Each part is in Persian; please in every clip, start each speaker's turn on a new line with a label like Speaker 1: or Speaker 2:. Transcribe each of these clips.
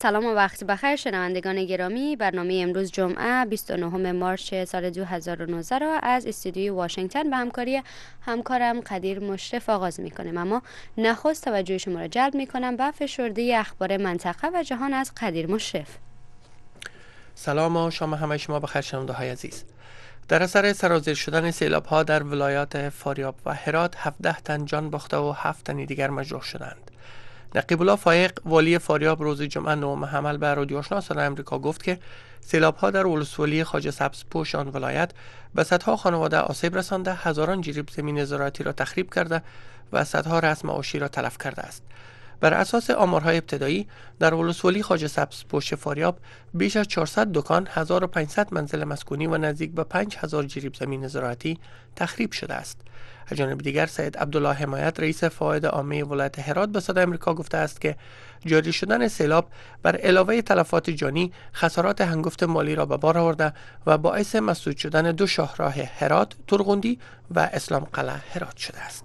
Speaker 1: سلام و وقت بخیر شنوندگان گرامی. برنامه امروز جمعه 29 مارس سال 2019 را از استودیوی واشنگتن به همکاری همکارم قدیر مشرف آغاز می‌کنیم. اما نخست توجه شما را جلب می‌کنم به فشرده اخبار منطقه و جهان از قدیر مشرف.
Speaker 2: سلام و شام همه شما بخیر شنونده‌های عزیز. در اثر سرازیر شدن سیلاب‌ها در ولایات فاریاب و هرات 17 تن جان باخته و 7 تن دیگر مجروح شدند. نقیب الله فایق والی فاریاب روز جمعه 9 حمل به رادیو آشنا صدای آمریکا گفت که سیلاب‌ها در ولسوالی خواجه سبزپوش آن ولایت به صدها خانواده آسیب رسانده، هزاران جریب زمین زراعتی را تخریب کرده و صدها رأس معاشی را تلف کرده است. بر اساس آمارهای ابتدایی در ولسوالی خواجه سبزپوش فاریاب بیش از 400 دکان، 1500 منزل مسکونی و نزدیک به 5000 جریب زمین زراعتی تخریب شده است. از جانب دیگر سید عبدالله حمایت رئیس فواید عامه ولایت هرات به صدای آمریکا گفته است که جاری شدن سیلاب بر علاوه تلفات جانی خسارات هنگفت مالی را به بار آورده و باعث مسدود شدن دو شاهراه هرات، ترغوندی و اسلام قلعه هرات شده است.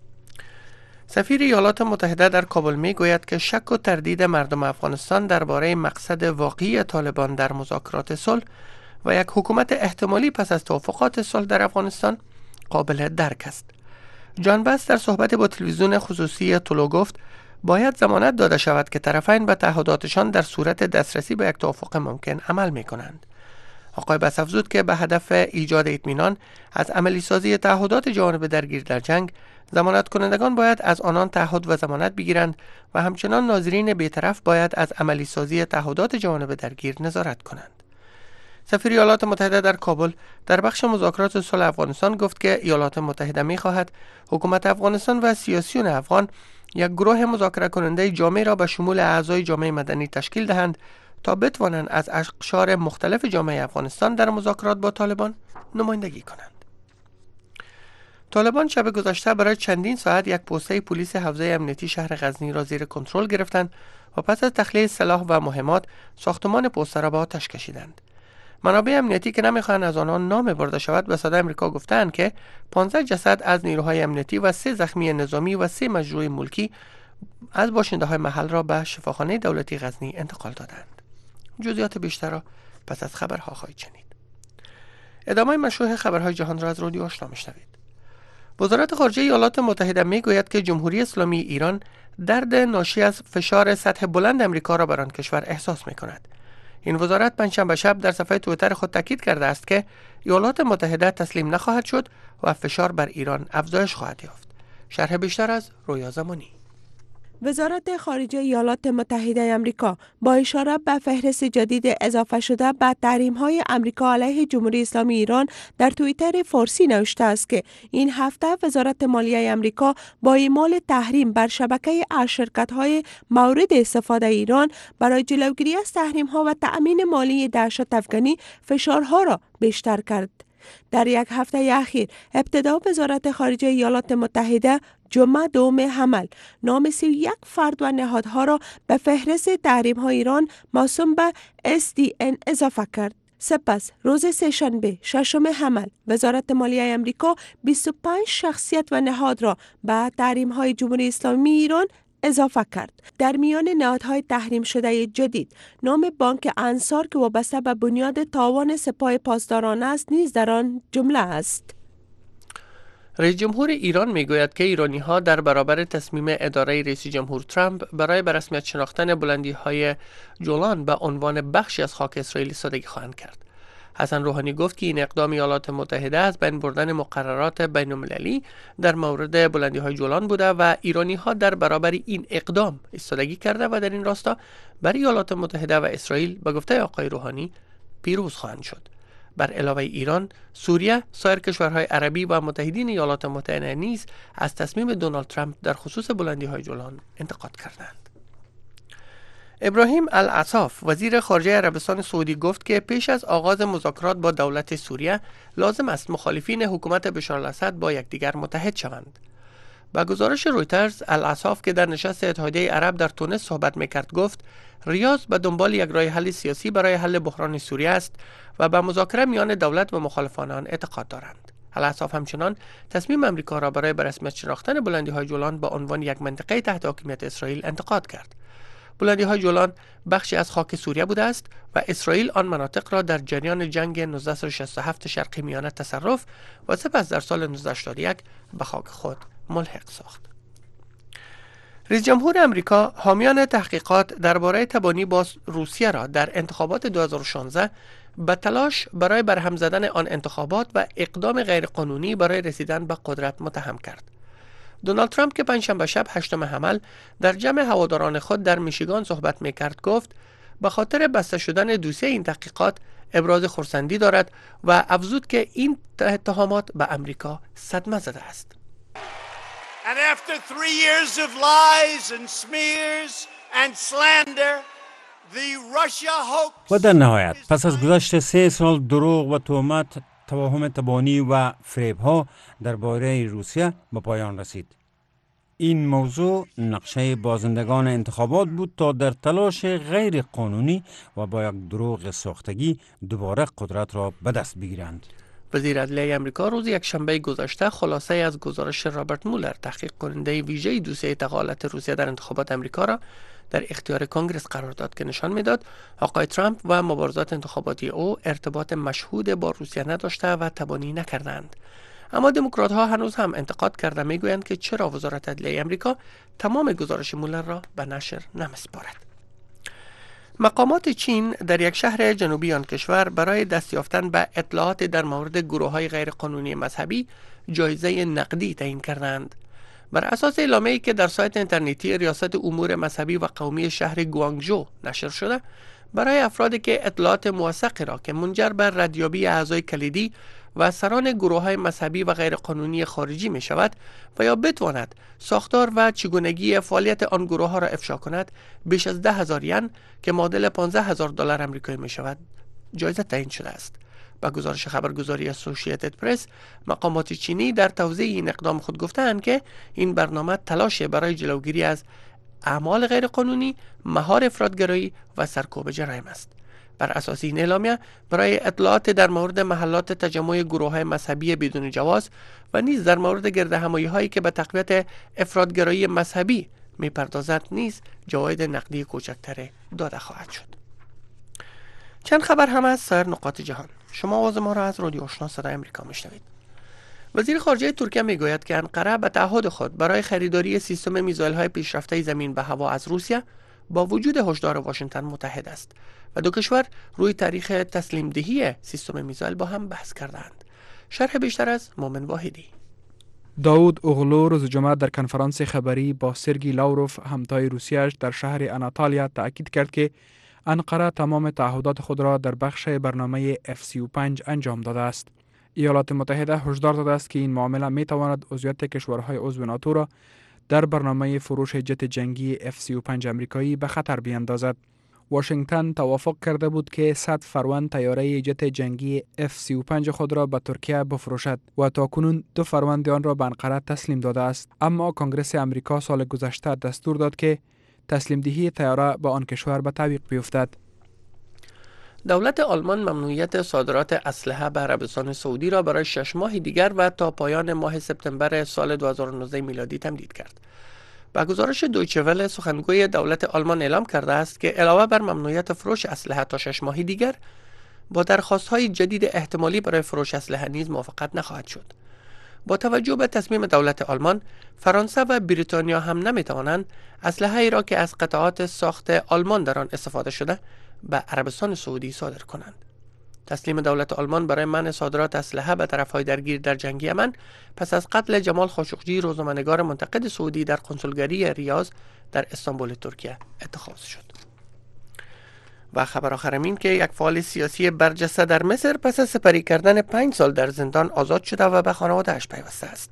Speaker 2: سفیر ایالات متحده در کابل می گوید که شک و تردید مردم افغانستان درباره مقصد واقعی طالبان در مذاکرات صلح و یک حکومت احتمالی پس از توافقات صلح در افغانستان قابل درک است. جان بس در صحبت با تلویزیون خصوصی طلوع گفت باید ضمانت داده شود که طرفین به تعهداتشان در صورت دسترسی به یک توافق ممکن عمل می کنند. آقای بس افزود که به هدف ایجاد اطمینان از عملی سازی تعهدات جوانب درگیر در جنگ، ضمانت کنندگان باید از آنان تعهد و ضمانت بگیرند و همچنان ناظرین بی‌طرف باید از عملی سازی تعهدات جوانب درگیر نظارت کنند. سفیر ایالات متحده در کابل در بخش مذاکرات صلح افغانستان گفت که ایالات متحده می‌خواهد حکومت افغانستان و سیاسیون افغان یک گروه مذاکره کننده جامع را به شمول اعضای جامعه مدنی تشکیل دهند تا بتوانند از اقشار مختلف جامعه افغانستان در مذاکرات با طالبان نمایندگی کنند. طالبان شب گذشته برای چندین ساعت یک پوسته پلیس حوزه امنیتی شهر غزنی را زیر کنترل گرفتند و پس از تخلیه سلاح و مهمات ساختمان پوسته را به آتش کشیدند. منابع امنیتی که نمیخواهند از آنان نام برده شود به صدای آمریکا گفتند که 15 جسد از نیروهای امنیتی و 3 زخمی نظامی و 3 مجروح ملکی از باشنده‌های محل را به شفاخانه دولتی غزنی انتقال دادند. جزئیات بیشتر را پس از خبرها خواهید شنید. ادامه مشروع خبرهای جهان را از رادیو آشنا میشنوید. وزارت خارجه ایالات متحده میگوید که جمهوری اسلامی ایران درد ناشی از فشار سطح بلند امریکا را بر آن کشور احساس میکند. این وزارت پنجشنبه شب در صفحه توییتر خود تاکید کرده است که ایالات متحده تسلیم نخواهد شد و فشار بر ایران افزایش خواهد یافت. شرح بیشتر از رویا زمانی.
Speaker 3: وزارت خارجه ایالات متحده آمریکا با اشاره به فهرست جدید اضافه شده به تحریم‌های آمریکا علیه جمهوری اسلامی ایران در توییتر فارسی نوشته است که این هفته وزارت مالیه آمریکا با اعمال تحریم بر شبکه از شرکت‌های مورد استفاده ایران برای جلوگیری از تحریم‌ها و تأمین مالی دهشت افغانی فشارها را بیشتر کرد. در یک هفته اخیر ابتدا وزارت خارجه ایالات متحده جمعه 2 حمل نام 31 فرد و نهادها را به فهرست تحریم‌های ایران موسوم به SDN اضافه کرد. سپس روز سه‌شنبه 6 حمل وزارت مالیه آمریکا 25 شخصیت و نهاد را به تحریم‌های جمهوری اسلامی ایران اضافه کرد. در میان نهادهای تحریم شده جدید نام بانک انصار که وابسته به بنیاد تاوان سپاه پاسداران است نیز در آن جمله است.
Speaker 2: رئیس جمهور ایران میگوید که ایرانی‌ها در برابر تصمیم اداره رئیس جمهور ترامپ برای به رسمیت شناختن بلندی‌های جولان به عنوان بخشی از خاک اسرائیل ایستادگی خواهند کرد. حسن روحانی گفت که این اقدام ایالات متحده از بین بردن مقررات بین‌المللی در مورد بلندی‌های جولان بوده و ایرانی‌ها در برابر این اقدام ایستادگی کرده و در این راستا برای ایالات متحده و اسرائیل به گفته آقای روحانی پیروز خواهند شد. بر علاوه ایران، سوریه، سایر کشورهای عربی و متحدین ایالات متحده نیز از تصمیم دونالد ترامپ در خصوص بلندی‌های جولان انتقاد کردند. ابراهیم العصاف وزیر خارجه عربستان سعودی گفت که پیش از آغاز مذاکرات با دولت سوریه لازم است مخالفین حکومت بشار الاسد با یکدیگر متحد شوند. با گزارش رویترز، العصاف که در نشست اتحادیه عرب در تونس صحبت میکرد گفت ریاض به دنبال یک راه حل سیاسی برای حل بحران سوریه است و به مذاکره میان دولت و مخالفان آن اعتقاد دارند. العصاف همچنان تصمیم امریکا را برای به رسمیت شناختن بلندی‌های جولان به عنوان یک منطقه تحت حاکمیت اسرائیل انتقاد کرد. بلندی‌های جولان بخشی از خاک سوریه بوده است و اسرائیل آن مناطق را در جریان جنگ 1967 شرق میانه تصرف و سپس در سال 1981 به خاک خود ملحق ساخت. رئیس جمهور امریکا حامیان تحقیقات درباره تبانی با روسیه را در انتخابات 2016 به تلاش برای برهم زدن آن انتخابات و اقدام غیرقانونی برای رسیدن به قدرت متهم کرد. دونالد ترامپ که پنجشنبه شب 8 حمل در جمع هواداران خود در میشیگان صحبت می‌کرد گفت به خاطر بسته شدن دوسیه این تحقیقات ابراز خرسندی دارد و افزود که این اتهامات به امریکا صدمه زده است.
Speaker 4: And after 3 years of lies and smears and slander, the Russia hoax.
Speaker 5: و در نهایت پس از گذشت 3 سال دروغ و تهمت، توهم تبانی و فریب ها درباره روسیه به پایان رسید. این موضوع نقشه بازندگان انتخابات بود تا در تلاش غیر قانونی و با یک دروغ ساختگی دوباره قدرت را به دست بگیرند.
Speaker 2: وزیر عدلیه امریکا روز یکشنبه گذشته خلاصه از گزارش رابرت مولر، تحقیق کننده ویژه دوسیه دخالت روسیه در انتخابات امریکا را در اختیار کنگره قرار داد که نشان میداد آقای ترامپ و مبارزات انتخاباتی او ارتباط مشهود با روسیه نداشته و تبانی نکردند. اما دموکرات ها هنوز هم انتقاد کرده میگویند که چرا وزارت عدلیه امریکا تمام گزارش مولر را به نشر نمیسپارد. مقامات چین در یک شهر جنوبی آن کشور برای دست یافتن به اطلاعات در مورد گروه‌های غیرقانونی مذهبی جایزه نقدی تعیین کردند. بر اساس اعلامیه‌ای که در سایت اینترنتی ریاست امور مذهبی و قومی شهر گوانگژو نشر شده، برای افرادی که اطلاعات موثقی را که منجر به ردیابی اعضای کلیدی و سران گروه‌های مذهبی و غیرقانونی خارجی می شود و یا بتواند ساختار و چگونگی فعالیت آن گروه‌ها را افشا کند، بیش از 10,000 ین که معادل $15,000 آمریکایی می شود جایزه تعیین شده است. با گزارش خبرگزاری اسوسییتد پرس، مقامات چینی در توضیح این اقدام خود گفتند که این برنامه تلاش برای جلوگیری از اعمال غیرقانونی، مهار افراطگرایی و سرکوب جرایم است. بر اساس این اعلامیه برای اطلاعات در مورد محلات تجمع گروه‌های مذهبی بدون جواز و نیز در مورد گردهمایی‌هایی که به تقویت افراطگرایی مذهبی می‌پردازد نیز جواید نقدی کوچکتری داده خواهد شد. چند خبر هم از سایر نقاط جهان. شما آواز ما را از رادیو آشنا صدای آمریکا میشنوید. وزیر خارجه ترکیه میگوید که انقره به تعهد خود برای خریداری سیستم میزایل‌های پیشرفته زمین به هوا از روسیه با وجود هشدار واشنگتن متحد است و دو کشور روی تاریخ تسلیم دهی سیستم میزایل با هم بحث کردند. شرح بیشتر از مومن واحدی.
Speaker 6: داود اوغلو روز جمعه در کنفرانس خبری با سرگی لاوروف همتای روسیه‌اش در شهر آناتالیا تأکید کرد که انقره تمام تعهدات خود را در بخش برنامه F-35 انجام داده است. ایالات متحده هشدار داده است که این معامله می تواند عضویت کشورهای عضو ناتو را در برنامه فروش جت جنگی F-35 آمریکایی به خطر بیاندازد. واشنگتن توافق کرده بود که 100 فروند طیاره جت جنگی F-35 خود را به ترکیه بفروشد و تاکنون 2 فروند آن را به انقره تسلیم داده است. اما کنگره آمریکا سال گذشته دستور داد که تسلیم دهی طیاره به آن کشور به تعویق بیفتد.
Speaker 2: دولت آلمان ممنوعیت صادرات اسلحه به عربستان سعودی را برای 6 ماه دیگر و تا پایان ماه سپتامبر سال 2019 میلادی تمدید کرد. با گزارش دویچه وله، سخنگوی دولت آلمان اعلام کرده است که علاوه بر ممنوعیت فروش اسلحه تا 6 ماه دیگر، با درخواست‌های جدید احتمالی برای فروش اسلحه نیز موافقت نخواهد شد. با توجه به تصمیم دولت آلمان، فرانسه و بریتانیا هم نمی‌توانند اسلحه‌ای را که از قطعات ساخت آلمان در آن استفاده شده به عربستان سعودی صادر کنند. تسلیم دولت آلمان برای منع صادرات اسلحه به طرف‌های درگیر در جنگ یمن پس از قتل جمال خاشقجی، روزنامه‌نگار منتقد سعودی، در کنسولگری ریاض در استانبول ترکیه اتخاذ شد. و خبر آخرم این که یک فعال سیاسی برجسته در مصر پس از سپری کردن 5 سال در زندان آزاد شده و به خانواده‌اش پیوسته است.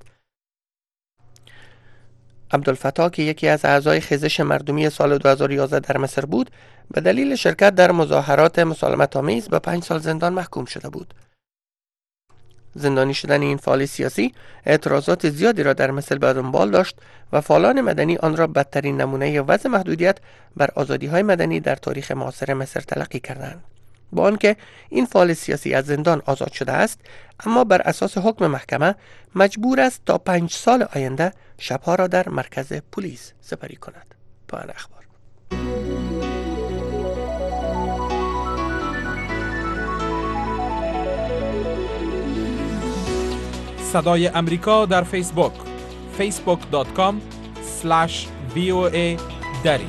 Speaker 2: عبدالفتاح که یکی از اعضای خیزش مردمی سال 2011 در مصر بود، به دلیل شرکت در مظاهرات مسالمت‌آمیز به 5 سال زندان محکوم شده بود. زندانی شدن این فعال سیاسی اعتراضات زیادی را در مصر به دنبال داشت و فعالان مدنی آن را بدترین نمونه وضع محدودیت بر آزادی‌های مدنی در تاریخ معاصر مصر تلقی کردند. با آنکه این فعال سیاسی از زندان آزاد شده است، اما بر اساس حکم محکمه مجبور است تا 5 سال آینده شبها را در مرکز پلیس سپری کند. پایان اخبار.
Speaker 7: صدای امریکا در فیسبوک facebook.com/VOA دری.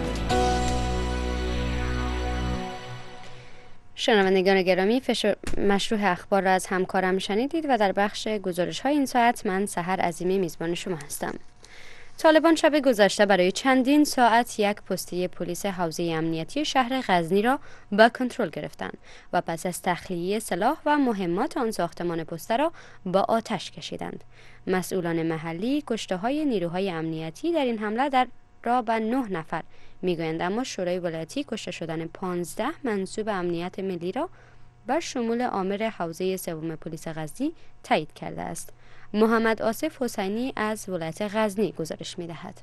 Speaker 1: شنوندگان گرامی، مشروع اخبار را از همکارم شنیدید و در بخش گزارش‌های این ساعت من سحر عظیمی میزبان شما هستم. طالبان شب گذشته برای چندین ساعت یک پسته پلیس حوزه امنیتی شهر غزنی را به کنترل گرفتند و پس از تخلیه سلاح و مهمات آن ساختمان پسته را با آتش کشیدند. مسئولان محلی کشته‌های نیروهای امنیتی در این حمله را به 9 نفر میگویند، اما شورای ولایتی کشته شدن 15 منصوب امنیت ملی را بر شمول آمر حوزه سوم پلیس غزنی تایید کرده است. محمد آصف حسینی از ولایت غزنی گزارش می‌دهد.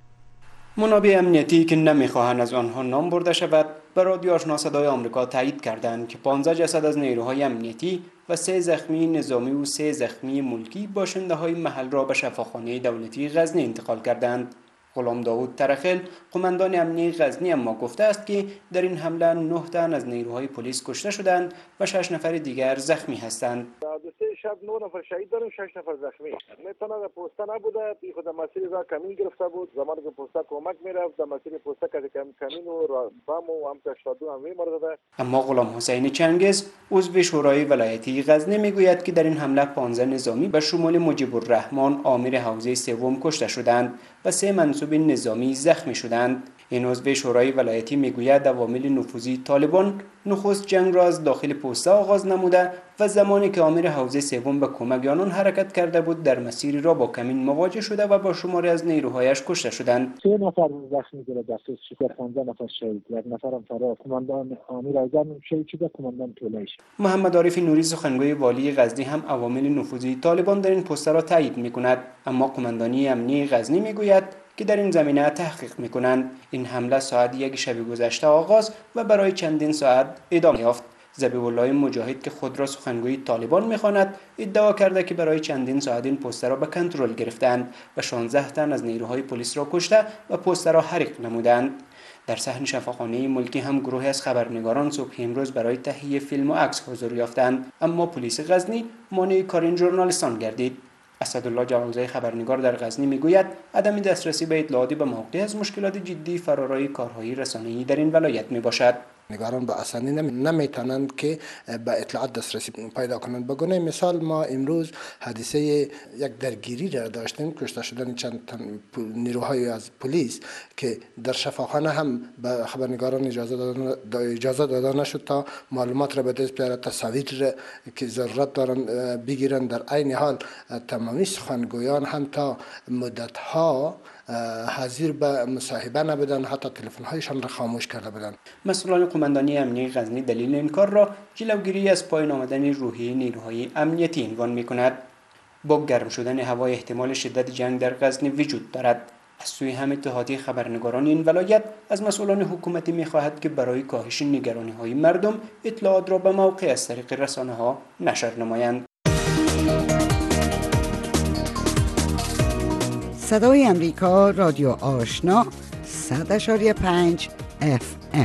Speaker 8: منابع امنیتی که نمی‌خواهند از آنها نام برده شود، به رادیو آشنا صدای آمریکا تایید کردند که 15 جسد از نیروهای امنیتی و 3 زخمی نظامی و 3 زخمی ملکی باشنده‌های محل را به شفاخانه دولتی غزنی انتقال کردند. غلام داوود ترخل، قماندان امنیتی غزنی، اما گفته است که در این حمله 9 تن از نیروهای پلیس کشته شدند و 6 نفر دیگر زخمی هستند.
Speaker 9: حادثه شب 9 نفر شهید داریم، 6 نفر زخمی. میتونه پوسته نبوده، بی خود مسیر را کمین گرفته بود. زمانی که پوسته کمک میرفت در مسیر پوسته که کمین و بم و هم کشتادو هم میمرده.
Speaker 8: اما غلام حسین چنگز، عضو شورای ولایتی غزنی، میگوید که در این حمله 15 نظامی به شمول مجیب الرحمن آمر حوزه سوم کشته شدند و 3 منصوب نظامی زخمی شدند. این عضو شورای ولایتی میگوید عوامل نفوذی طالبان نخست جنگ را از داخل پوسته آغاز نموده و زمانی که آمر حوزه سوم به کمک آنان حرکت کرده بود در مسیری را با کمین مواجه شده و با شماری از نیروهایش کشته شدند.
Speaker 9: 3 نفر زخمی شده، دستش شکر، 15 نفر شهید، 1 نفرم فرار. قماندان آمر اعظم شهید شده، قماندان طولایش.
Speaker 8: محمد عارف نوری، سخنگوی والی غزنی، هم عوامل نفوذی طالبان در این پوسته را تایید می‌کند، اما قماندانی امنیتی غزنی میگوید که در این زمینه تحقیق می‌کنند. این حمله ساعت 1 شب گذشته آغاز و برای چندین ساعت ادامه یافت. ذبیح الله مجاهد که خود را سخنگوی طالبان می‌خواند، ادعا کرده که برای چندین ساعت این پوسته را به کنترل گرفتند و 16 تن از نیروهای پلیس را کشته و پوسته را حریق نمودند. در صحن شفاخانه ملکی هم گروهی از خبرنگاران صبح امروز برای تهیه فیلم و عکس حضور یافتند، اما پلیس غزنی مانع کار این ژورنالیستان گردید. اسدالله جلالزاده، خبرنگار در غزنی، میگوید عدم دسترسی به اطلاعات به موقع از مشکلات جدی فرارای کارهای رسانه‌ای در این ولایت میباشد.
Speaker 10: نگاران به اسانی نمیتونند که به اطلاعات دسترسی پیدا کنند. به گونه مثال ما امروز حادثه یک درگیری را داشتیم، کشته شدن چند تن نیروهای از پلیس که در شفاخانه هم به خبرنگاران اجازه داده نشد تا معلومات را به دست بیارند، تصاویر که ضرورت دارند بگیرند. در عین حال تمامی سخنگویان هم تا مدت‌ها حاضر به مصاحبه نبودند، حتی تلفن‌هایشان را خاموش کرده بودند.
Speaker 8: مسئولان قماندانی امنیتی غزنی دلیل این کار را جلوگیری از پایین آمدن روحیه نیروهای امنیتی عنوان می‌کند. با گرم شدن هوا احتمال شدت جنگ در غزنی وجود دارد. از سوی هم اتحادیه خبرنگاران این ولایت از مسئولان حکومتی می‌خواهد که برای کاهش نگرانی‌های مردم اطلاعات را به موقع از طریق رسانه‌ها نشر نمایند.
Speaker 11: صدای امریکا، رادیو آشنا، 100.5 FM.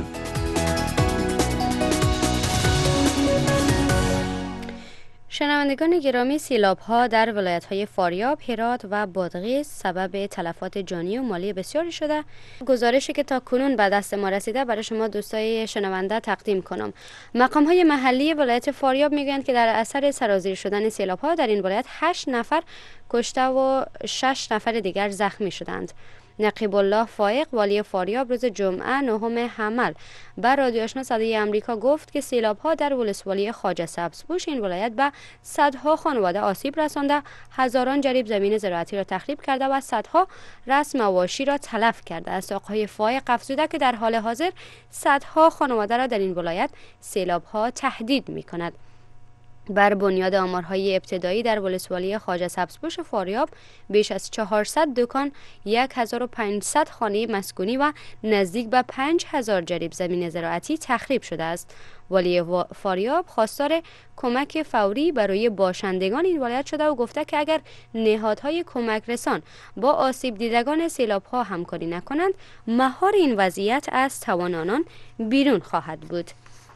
Speaker 1: شنوندگان گرامی، سیلاب‌ها در ولایت‌های فاریاب، هرات و بادغیس سبب تلفات جانی و مالی بسیاری شده. گزارشی که تا کنون به دست ما رسیده برای شما دوستای شنونده تقدیم کنم. مقام‌های محلی ولایت فاریاب میگویند که در اثر سرازیر شدن سیلاب‌ها در این ولایت 8 نفر کشته و 6 نفر دیگر زخمی شدند. نقیب الله فائق، والی فاریاب، روز جمعه 9 حمل بر رادیو آشنا صدای امریکا گفت که سیلاب‌ها در ولسوالی خواجه سبزپوش این ولایت به صدها خانواده آسیب رسانده، هزاران جریب زمین زراعتی را تخریب کرده و صدها رسم مواشی را تلف کرده است. آقای فائق افزوده که در حال حاضر صدها خانواده را در این ولایت سیلاب‌ها تهدید می‌کند. بر بنیاد آمارهای ابتدایی در ولسوالی خواجه سبزپوش فاریاب بیش از 400 دکان، 1500 خانه مسکونی و نزدیک به 5000 جریب زمین زراعتی تخریب شده است. والی فاریاب خواستار کمک فوری برای باشندگان این ولایت شده و گفته که اگر نهادهای کمک رسان با آسیب دیدگان سیلاب‌ها همکاری نکنند، مهار این وضعیت از توان آنان بیرون خواهد بود.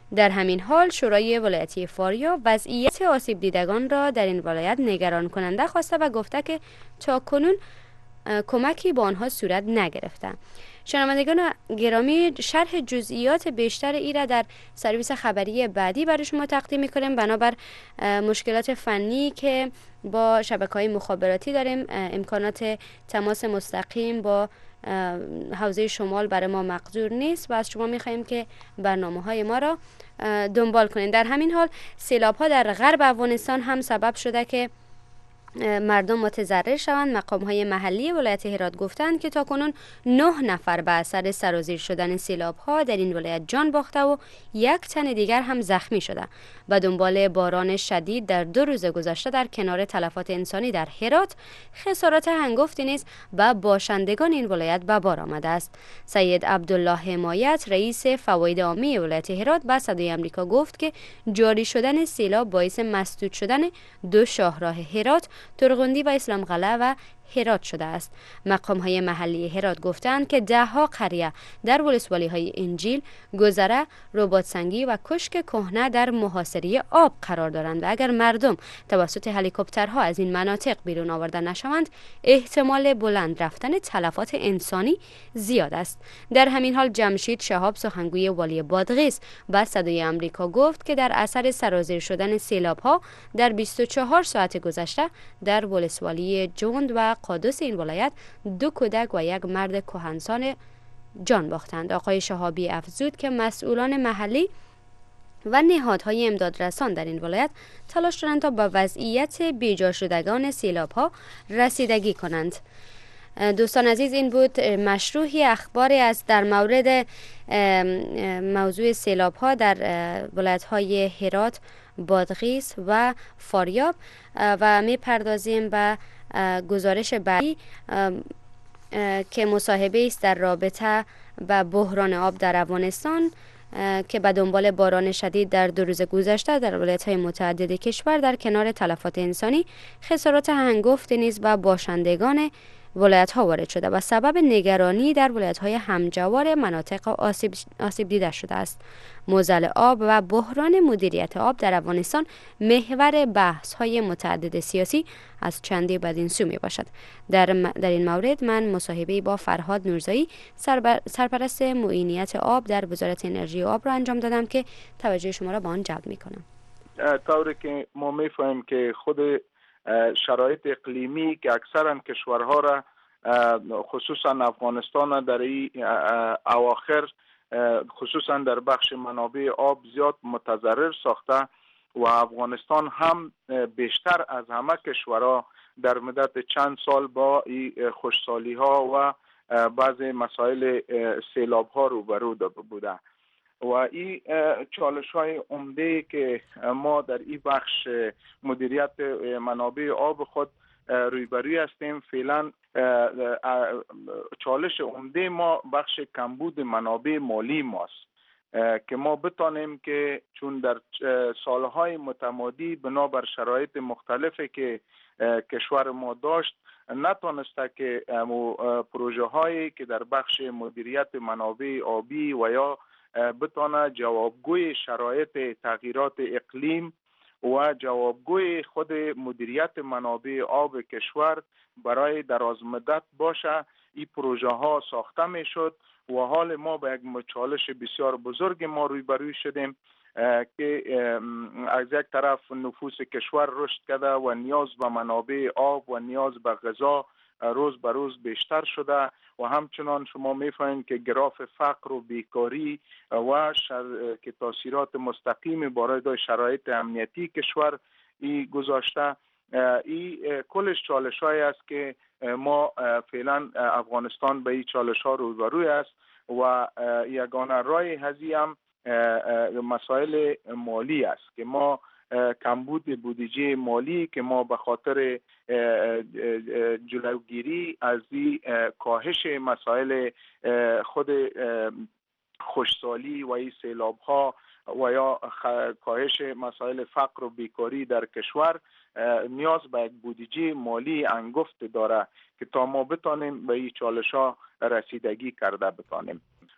Speaker 1: در همین حال شورای ولایتی فاریاب وضعیت آسیب دیدگان را در این ولایت نگران کننده خواسته و گفته که تا کنون کمکی با آنها صورت نگرفته. شنوندگان گرامی، شرح جزئیات بیشتر ای را در سرویس خبری بعدی برای شما تقدیم می‌کنیم. بنابر مشکلات فنی که با شبکه‌های مخابراتی داریم، امکانات تماس مستقیم با حوزه شمال برای ما مقدور نیست و از شما می‌خواهیم که برنامه‌های ما را دنبال کنید. در همین حال سیلاب‌ها در غرب افغانستان هم سبب شده که مردم متضرر شوند. مقام‌های محلی ولایت هرات گفتند که تاکنون 9 نفر به اثر سرازیر شدن سیلاب‌ها در این ولایت جان باخته و 1 تن دیگر هم زخمی شده. به دنبال باران شدید در 2 روز گذشته در کنار تلفات انسانی در هرات، خسارات هنگفتی نیز به باشندگان این ولایت به بار آمده است. سید عبدالله حمایت، رئیس فواید عامی ولایت هرات، به صدای آمریکا گفت که جاری شدن سیلاب باعث مسدود شدن 2 شاهراه هرات، ترغندی و اسلام قلعه و هرات شده است. مقام‌های محلی هرات گفتند که 10 قریه در ولسوالی‌های انجیل، گذره، رباطسنگی و کشک کهنه در محاصره آب قرار دارند و اگر مردم توسط هلیکوپترها از این مناطق بیرون آورده نشوند، احتمال بلند رفتن تلفات انسانی زیاد است. در همین حال جمشید شهاب، سخنگوی والی بادغیس، به صدای آمریکا گفت که در اثر سرازیر شدن سیلاب‌ها در 24 ساعت گذشته در ولسوالی جوند و قادس این ولایت 2 کودک و 1 مرد کهنسان جان باختند. آقای شهابی افزود که مسئولان محلی و نهادهای امدادرسان در این ولایت تلاش دارند تا به وضعیت بیجا شدگان سیلاب‌ها رسیدگی کنند. دوستان عزیز، این بود مشروحی اخباری است در مورد موضوع سیلاب‌ها در ولایت‌های هرات، بادغیس و فاریاب و می‌پردازیم به گزارش بعدی که مصاحبه است در رابطه با بحران آب در افغانستان که به دنبال باران شدید در 2 روز گذشته در ولایت‌های متعدد کشور در کنار تلفات انسانی، خسارات هنگفتی نیز به باشندگان ولایت‌ها وارد شده و سبب نگرانی در ولایت‌های همجوار مناطق آسیب دیده شده است. موزل آب و بحران مدیریت آب در افغانستان محور بحث‌های متعدد سیاسی از چندی بدین سو میباشد. در این مورد من مصاحبه با فرهاد نورزایی، سرپرست معینیت آب در وزارت انرژی و آب را انجام دادم که توجه شما را به آن جلب میکنم.
Speaker 12: طوری که ما میفهمیم که خود شرایط اقلیمی که اکثرا کشورها را خصوصا افغانستان در این اواخر خصوصا در بخش منابع آب زیاد متضرر ساخته و افغانستان هم بیشتر از همه کشورها در مدت چند سال با خشکسالی ها و بعض مسائل سیلاب ها روبرو بوده و این چالش های عمده که ما در این بخش مدیریت منابع آب خود روبروی هستیم، فعلا چالش عمده ما بخش کمبود منابع مالی ماست که ما بتانیم که چون در سالهای متمادی بنابر شرایط مختلفی که کشور ما داشت نتانسته که پروژه هایی که در بخش مدیریت منابع آبی و یا بتانه جوابگوی شرایط تغییرات اقلیم و جوابگوی خود مدیریت منابع آب کشور برای دراز مدت باشه، این پروژه ها ساخته می شد و حال ما به یک چالش بسیار بزرگ ما روبروی شدیم که از یک طرف نفوس کشور رشد کرده و نیاز به منابع آب و نیاز به غذا روز به روز بیشتر شده و همچنان شما می‌فهمید که گراف فقر و بیکاری و که تاثیرات مستقیم برای شرایط امنیتی کشور گذاشته. این کلش چالش‌هایی است که ما فعلا افغانستان به این چالش‌ها روبروی است و یگانه راه هزی هم مسائل مالی است که ما کمبود بودجه مالی که ما به خاطر جلوگیری از کاهش مسائل خود خشکسالی و این سیلاب ها و یا کاهش مسائل فقر و بیکاری در کشور نیاز به یک بودجه مالی انگفت داره که تا ما بتانیم به این چالش ها رسیدگی کرده بتانیم.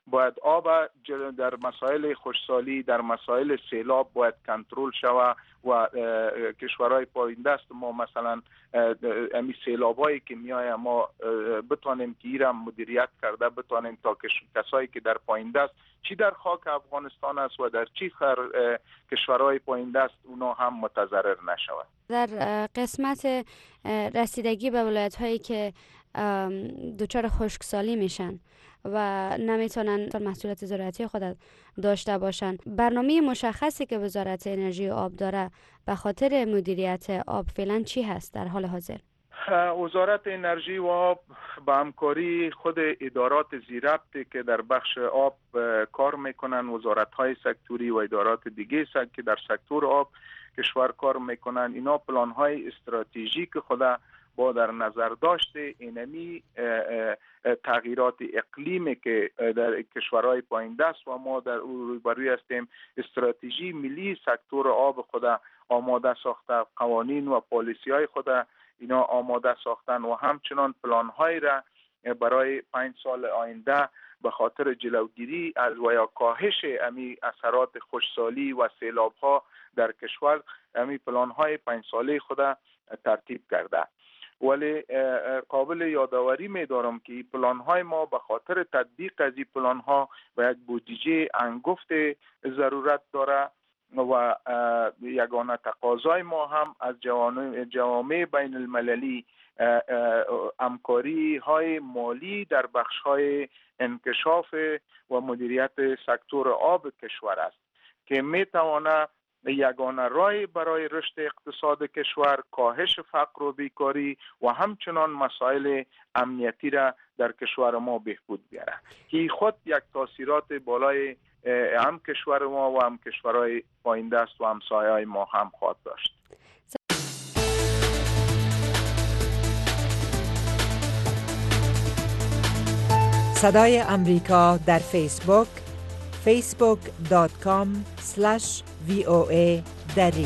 Speaker 12: باید آب در مسائل خشکسالی، در مسائل سیلاب باید کنترل شود و کشورهای پایین دست ما مثلا امی سیلابایی که میای ما بتانیم که ایران مدیریت کرده، بتانیم تا کسایی که در پایین دست چی در خاک افغانستان است و در چی کشورهای پایین دست اونا هم متضرر نشود.
Speaker 1: در قسمت رسیدگی به ولایت هایی که دچار خشکسالی میشن و نمیتونن محصولات زراعتی خود داشته باشن، برنامه مشخصی که وزارت انرژی و آب داره به خاطر مدیریت آب فعلا چی هست در حال حاضر؟
Speaker 12: وزارت انرژی و آب با همکاری خود ادارات زیربطی که در بخش آب کار میکنن، وزارت‌های سکتوری و ادارات دیگه که در سکتور آب کشور کار میکنن، اینا پلان‌های استراتژیک خود با در نظر داشته اینمی تغییرات اقلیمی که در کشورهای پایین دست و ما در روبروی هستیم، استراتژی ملی سکتور آب خود آماده ساخته، قوانین و پالیسی های خود اینا آماده ساختن و همچنان پلان های را برای 5 سال آینده به خاطر جلوگیری از و یا کاهش امی اثرات خشکسالی و سیلاب ها در کشور امی پلان های 5 ساله خود ترتیب کرده. ولی قابل یادآوری می‌دارم که پلان های ما به خاطر تطبیق از این پلان ها و یک بودجه انگفت ضرورت داره و یگانه تقاضای ما هم از جوامع بین المللی همکاری های مالی در بخش های انکشاف و مدیریت سکتور آب کشور است که میتواند یگانه راه برای رشد اقتصاد کشور، کاهش فقر و بیکاری و همچنان مسائل امنیتی را در کشور ما بهبود بیاره که خود یک تاثیرات بالای هم کشور ما و هم کشورهای پایین دست و همسایه‌های ما هم خواهد داشت.
Speaker 13: صدای امریکا در فیسبوک facebook.com/VOA دری.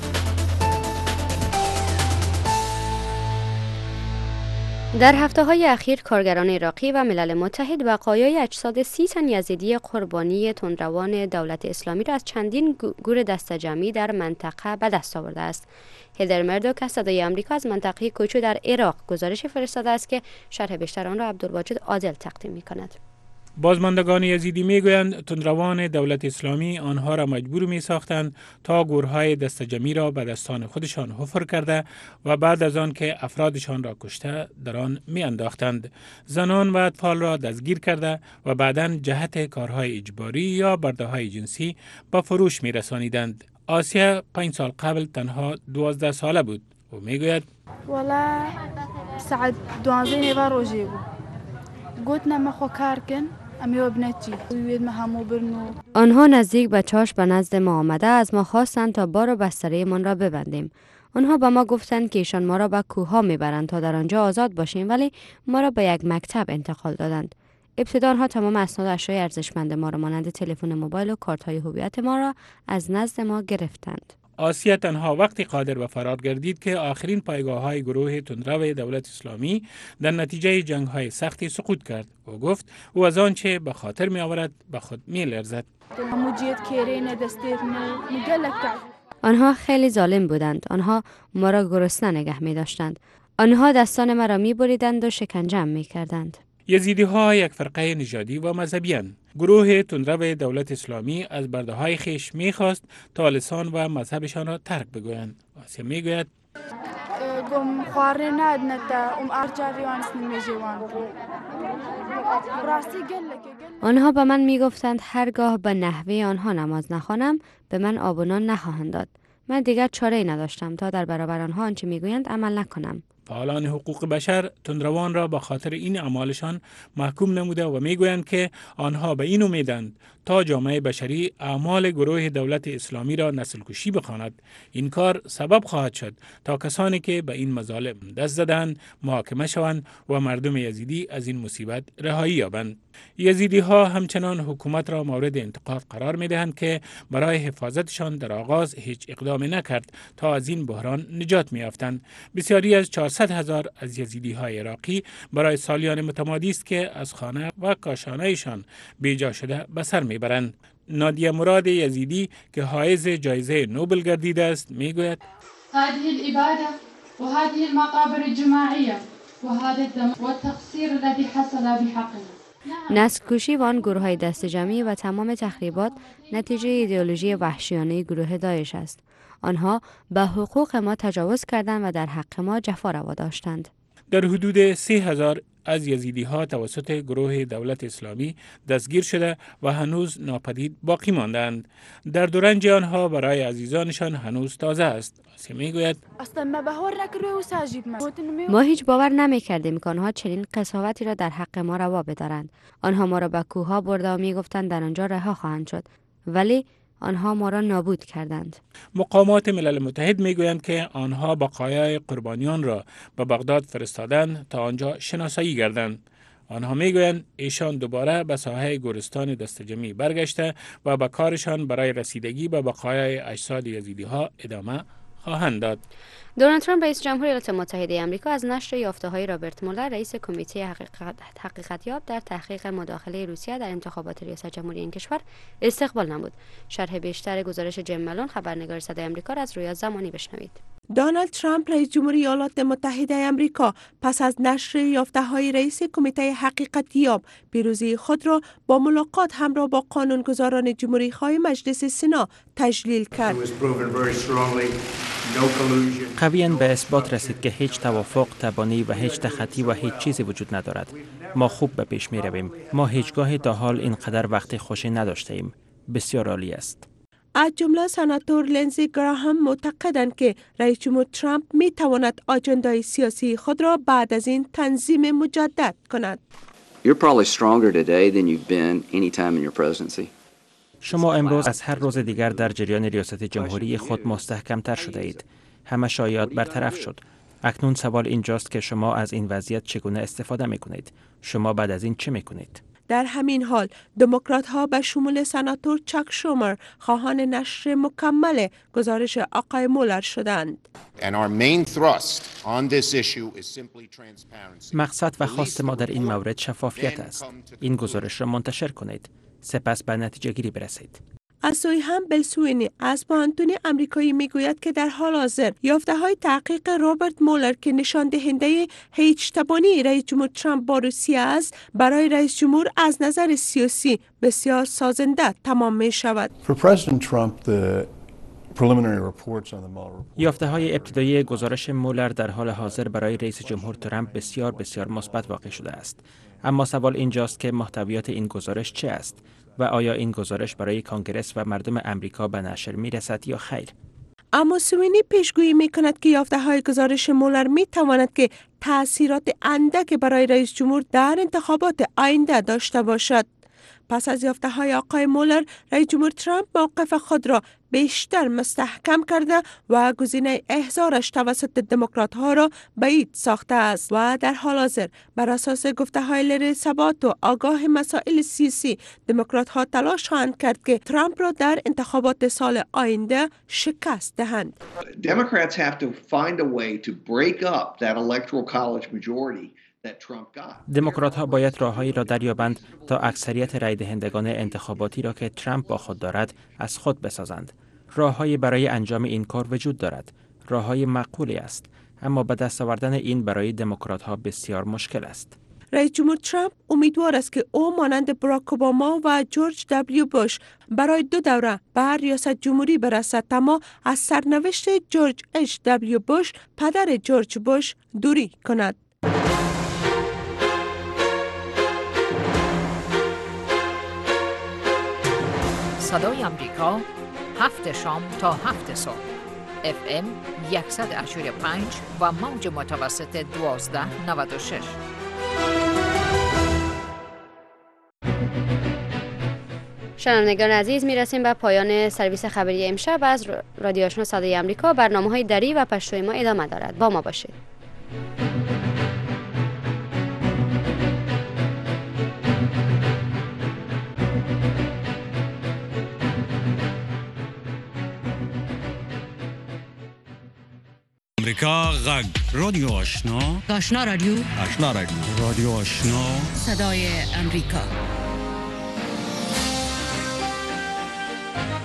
Speaker 1: در هفته‌های اخیر کارگران عراقی و ملل متحد بقایای اجساد 30 تن یزیدی قربانی تندروان دولت اسلامی را از چندین گور دسته‌جمعی در منطقه به دست آورده است. هیدر مردوک از صدای آمریکا از منطقه کوچو در عراق گزارش فرستاده است که شرح بیشتر آن را عبدالواجد عادل تقدیم می‌کند.
Speaker 6: بازماندگان یزیدی میگویند تندروان دولت اسلامی آنها را مجبور می ساختند تا گورهای دسته‌جمعی را به دستان خودشان حفر کرده و بعد از آن که افرادشان را کشته در آن می انداختند. زنان و اطفال را دستگیر کرده و بعداً جهت کارهای اجباری یا برده‌های جنسی به فروش می رسانیدند. آسیا 5 سال قبل تنها 12 ساله بود و میگوید
Speaker 14: والا ساعت 12 و روزی بود. گفتن ما خو کار کن.
Speaker 1: آنها نزدیک به چاش به نزد ما آمده از ما خواستند تا بار و بستره من را ببندیم. آنها به ما گفتند که ایشان ما را به کوهها میبرند تا در آنجا آزاد باشیم، ولی ما را به یک مکتب انتقال دادند. ابتدا آنها تمام اسناد و اشیاء ارزشمند ما را مانند تلفن موبایل و کارت های هویت ما را از نزد ما گرفتند.
Speaker 6: آسیا تنها وقتی قادر به فرار گردید که آخرین پایگاه‌های گروه تندرو دولت اسلامی در نتیجه جنگ‌های سختی سقوط کرد و گفت او از آنچه به خاطر می‌آورد به خود می‌لرزد.
Speaker 1: آنها خیلی ظالم بودند. آنها ما را گرسنه نگه می‌داشتند. آنها دستان مرا می‌بریدند و شکنجه‌ام می‌کردند.
Speaker 6: یزیدی‌ها یک فرقه نژادی و مذهبی اند. گروه تندرو دولت اسلامی از برده‌های خویش می‌خواست تا لسان و مذهبشان را ترک بگویند. آسیا می‌گوید
Speaker 1: آنها به من می‌گفتند هرگاه به نحوه آنها نماز نخوانم به من آب و نان نخواهند داد. من دیگر چاره‌ای نداشتم تا در برابر آنها آنچه می‌گویند عمل نکنم.
Speaker 6: فعالان حقوق بشر تندروان را به خاطر این اعمالشان محکوم نموده و میگویند که آنها به این امیدند
Speaker 15: تا جامعه بشری اعمال گروه دولت اسلامی را نسل کشی بخواند. این کار سبب خواهد شد تا کسانی که به این مظالم دست زدند محاکمه شوند و مردم یزیدی از این مصیبت رهایی یابند. یزیدی ها همچنان حکومت را مورد انتقاد قرار می دهند که برای حفاظتشان در آغاز هیچ اقدامی نکرد تا از این بحران نجات می یافتند. بسیاری از 400,000 از یزیدی های عراقی برای سالیان متمادی است که از خانه و کاشانه‌شان بیجا شده به سر می برند. نادیه مراد یزیدی که حائز جایزه نوبل گردیده است می گوید:
Speaker 16: هذه الإبادة وهذه المقابر الجماعية وهذا الدم والتقصير الذي حصل بحقنا.
Speaker 1: نسل کشی و آن گروه های دست جمعی و تمام تخریبات نتیجه ایدئولوژی وحشیانه گروه داعش است. آنها به حقوق ما تجاوز کردند و در حق ما جفا روا داشتند.
Speaker 15: در حدود 30,000 از یزیدی ها توسط گروه دولت اسلامی دستگیر شده و هنوز ناپدید باقی ماندند. در رنج آنها برای عزیزانشان هنوز تازه است. آسیا میگوید:
Speaker 1: ما هیچ باور نمی‌کردیم که آنها چنین قساوتی را در حق ما روا بدارند. آنها ما را به کوه‌ها برده و میگفتند در آنجا رها خواهند شد، ولی آنها ما را نابود کردند.
Speaker 15: مقامات ملل متحد میگویند که آنها بقایای قربانیان را به بغداد فرستادند تا آنجا شناسایی گردند. آنها میگویند ایشان دوباره به ساحه گورستان دست جمعی برگشته و به کارشان برای رسیدگی به بقایای اجساد یزیدی ها ادامه خواهند داد.
Speaker 1: دونالد ترامپ رئیس جمهور ایالات متحده آمریکا از نشر یافته‌های رابرت مولر رئیس کمیته حقیقتیاب در تحقیق مداخله روسیه در انتخابات ریاست جمهوری این کشور استقبال نمود. شرح بیشتر گزارش جیم ملون خبرنگار صدای آمریکا را از رویا زمانی بشنوید.
Speaker 3: دونالد ترامپ رئیس جمهوری ایالات متحده آمریکا پس از نشر یافته‌های رئیس کمیته حقیقتیاب پیروزی خود را با ملاقات همراه با قانونگذاران جمهوری‌خواه مجلس سنا تجلیل کرد.
Speaker 17: قویاً به اثبات رسید که هیچ توافق، تبانی و هیچ تخطی و هیچ چیزی وجود ندارد. ما خوب به پیش می رویم. ما هیچگاه تا حال اینقدر وقت خوشی نداشته ایم. بسیار عالی است.
Speaker 3: از جمله سناتور لینزی گراهام معتقدند که رئیس جمهور ترامپ می تواند آجندای سیاسی خود را بعد از این تنظیم مجدد کند.
Speaker 17: شما امروز از هر روز دیگر در جریان ریاست جمهوری خود مستحکم‌تر شده اید. همه شایعات برطرف شد. اکنون سوال اینجاست که شما از این وضعیت چگونه استفاده می‌کنید؟ شما بعد از این چه می‌کنید؟
Speaker 3: در همین حال دموکرات‌ها به شمول سناتور چاک شومر خواهان نشر مکمل گزارش آقای مولر شدند.
Speaker 17: مقصد و خواست ما در این مورد شفافیت است. این گزارش را منتشر کنید. سپس به نتیجه گیری برسید.
Speaker 3: از سوی هم بلسوینی از پانتونی آمریکایی میگوید که در حال حاضر یافته‌های تحقیق رابرت مولر که نشان دهنده هیچ تبانی رئیس جمهور ترامپ با روسیه است برای رئیس جمهور از نظر سیاسی بسیار سازنده تمام می شود.
Speaker 17: یافته‌های ابتدایی گزارش مولر در حال حاضر برای رئیس جمهور ترامپ بسیار مثبت واقع شده است. اما سوال اینجاست که محتویات این گزارش چه است و آیا این گزارش برای کانگرس و مردم امریکا به نشر میرسد یا خیر؟
Speaker 3: اما سوینی پیشگویی می کند که یافته‌های گزارش مولر می تواند که تأثیرات اندک برای رئیس جمهور در انتخابات آینده داشته باشد. پس از یافته‌های آقای مولر، رئیس جمهور ترامپ موقف خود را بیشتر مستحکم کرده و گزینه احضارش توسط دموکرات‌ها را بعید ساخته است و در حال حاضر بر اساس گفته‌های لری ثبات و آگاه مسائل سیاسی دموکرات‌ها تلاش خواهند کرد که ترامپ را در انتخابات سال آینده شکست دهند.
Speaker 18: Democrats have to find a way to break up that electoral college majority.
Speaker 17: دموکرات‌ها باید راههایی را دریابند تا اکثریت رای دهندگان انتخاباتی را که ترامپ با خود دارد از خود بسازند. راههایی برای انجام این کار وجود دارد. راههای معقولی است، اما به دست آوردن این برای دموکرات‌ها بسیار مشکل است.
Speaker 3: رئیس جمهور ترامپ امیدوار است که او مانند باراک اوباما و جورج دبلیو بوش برای 2 دوره به ریاست جمهوری برسد، اما از سرنوشت جورج اچ دبلیو بوش پدر جورج بوش دوری کند.
Speaker 19: صدای آمریکا 7 شام تا 7 صبح FM 100.5 و موج متوسط 1296.
Speaker 1: شنوندگان عزیز، میرسیم به پایان سرویس خبری امشب از رادیو آشنا صدای آمریکا. برنامه‌های دری و پشتوی ما ادامه دارد. با ما باشید.
Speaker 5: امریکا غږ رادیو آشنا
Speaker 20: رادیو
Speaker 5: رادیو آشنا
Speaker 20: صدای امریکا.